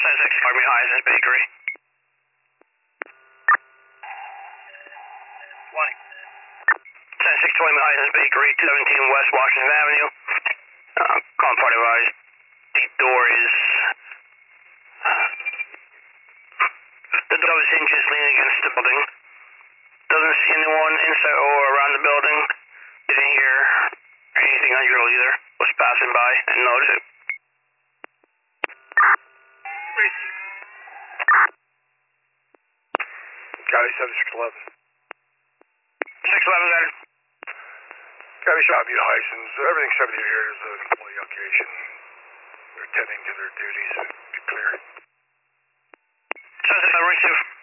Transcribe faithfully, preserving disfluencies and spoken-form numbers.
six, Army Hyacinth Bakery. twenty. ten six twenty Hyacinth Bakery, two seventeen West Washington Avenue. Uh, calling party wise. The door is. The door is hinges leaning against the building. Doesn't see anyone inside or around the building. Didn't hear anything unusual either. Was passing by and noticed it. Copy seven six eleven. six eleven, got it. Copy shop view Hyacinth. Everything seventy here is an employee location. They're attending to their duties. Be clear. seven six eleven, receive.